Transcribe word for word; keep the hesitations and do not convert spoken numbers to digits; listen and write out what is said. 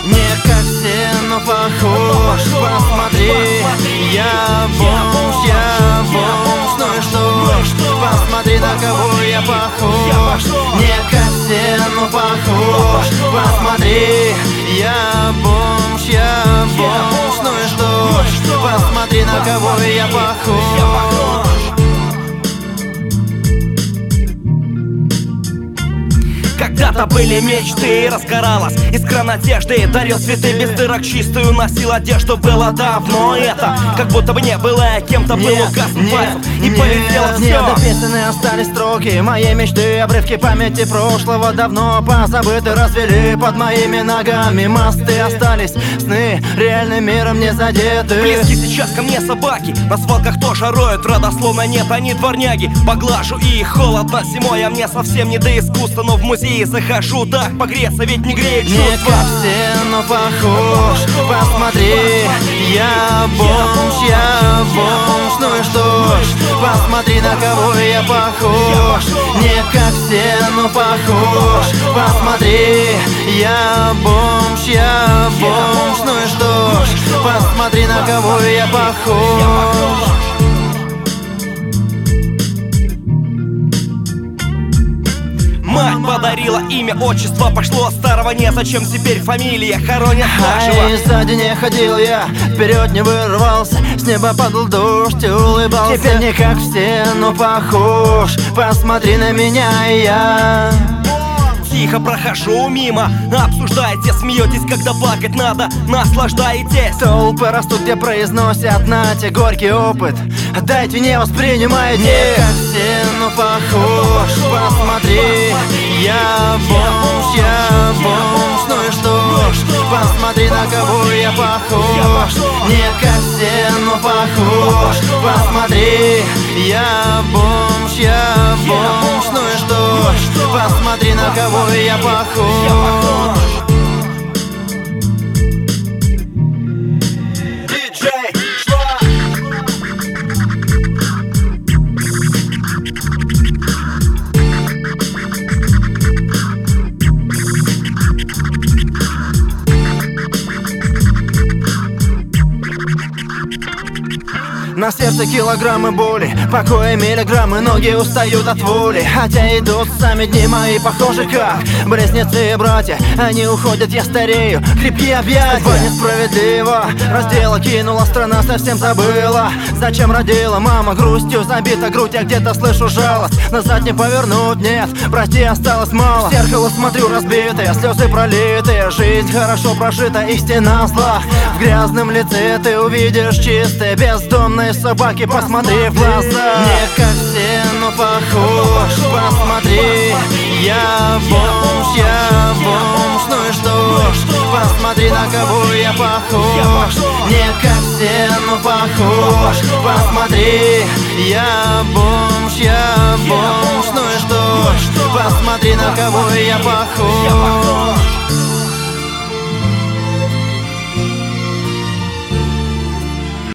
Не как все, но похож. Посмотри, я бомж, я бомж. Ну и что? Посмотри, на кого я похож. Не как все, но похож. Посмотри, я бомж, я бомж. Ну и что? Посмотри, на кого я похож. Когда-то были мечты, разгоралась искра надежды. Дарил цветы без дырок, чистую носил одежду. Было давно это, как будто бы не было, кем-то был указан пальцем и полетело все. Нет, дописаны остались строки моей мечты, обрывки памяти прошлого давно позабыты, развели под моими ногами мосты. Остались сны, реальным миром не задеты. Близки сейчас ко мне собаки, на свалках тоже роют, родословно нет, они дворняги. Поглажу и холодно зимой, а мне совсем не до искусства, но в музей захожу так погреться, ведь не греет чувства. Не как все, но похож. Посмотри, я бомж, я бомж. Ну и что ж, посмотри, на кого я похож. Не как все, но похож. Посмотри, я бомж, я бомж. Ну и что ж, посмотри, на кого я похож. Мать подарила имя, отчество пошло от старого, незачем теперь фамилия, хоронят нашего. Ай, сзади не ходил я, вперед не вырвался, с неба падал дождь и улыбался. Теперь не как все, но похож. Посмотри на меня, и я тихо прохожу мимо, обсуждаете, смеетесь, когда плакать надо, наслаждаетесь. Толпы растут, где произносят нате горький опыт. Дайте, не воспринимайте. Не как все, но похож. Посмотри, я бомж, я бомж. Ну и что ж, посмотри, на кого я похож. Не как все, но похож. Посмотри, я бомж, я бомж. Ну и что ж, посмотри, на кого я похож. На сердце килограммы боли, покоя миллиграммы, ноги устают от воли. Хотя идут сами дни мои, похожи как близнецы и братья. Они уходят, я старею, крепкие объятия. Судьба несправедлива, раздела кинула, страна совсем забыла. Зачем родила мама, грустью забита грудь, я где-то слышу жалость. Назад не повернуть, нет, прости, осталось мало. В зеркало смотрю разбитые, слезы пролитые. Жизнь хорошо прожита, и стена зла. В грязном лице ты увидишь чистые бездомные собаки, посмотри в глаза. Не как все, но похож. Посмотри, я бомж, я бомж. Ну и что ж, посмотри, на кого я похож. Не как все, но похож. Посмотри, я бомж, я бомж. Ну и что ж, посмотри, на кого я похож.